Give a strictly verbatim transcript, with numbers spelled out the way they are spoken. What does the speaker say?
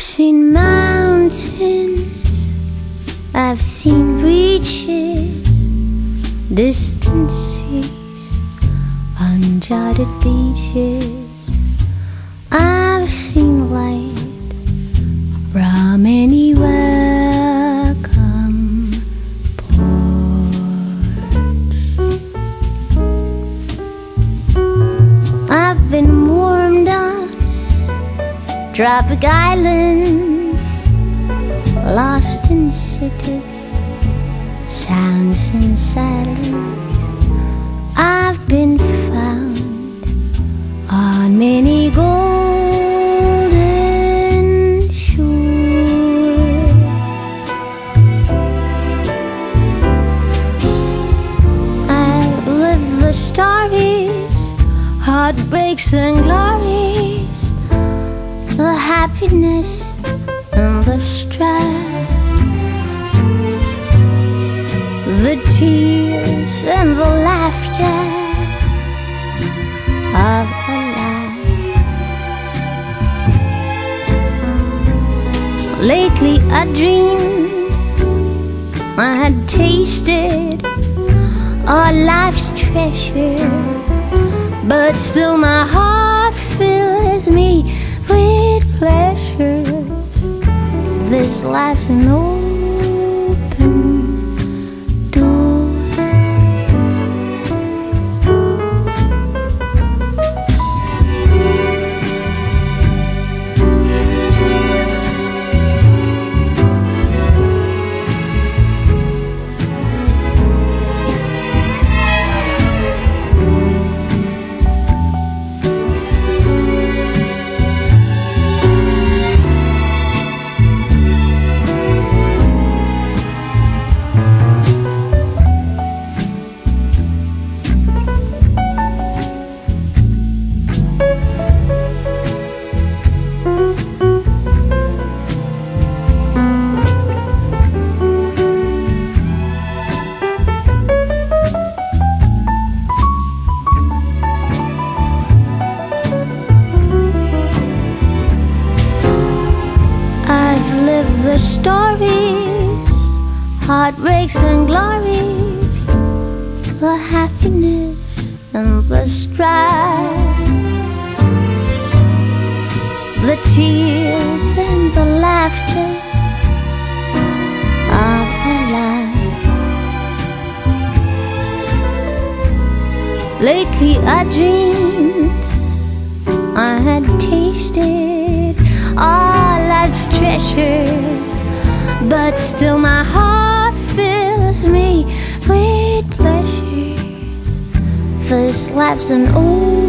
seen mountains, I've seen beaches, distant seas, uncharted beaches. I've seen light from any welcome porch. I've been warmed on tropic islands, lost in cities, sounds and silence. I've been found on many golden shores. I've lived the stories, heartbreaks and glories, the happiness and the strife, the tears and the laughter of a life. Lately I dreamed I had tasted all life's treasures, but still my heart fills me with pleasures. This life's an open door. The stories, heartbreaks and glories, the happiness and the strife, the tears and the laughter of a life. Lately I dreamed I had tasted all life's treasures, but still my heart fills me with pleasures. This life's an old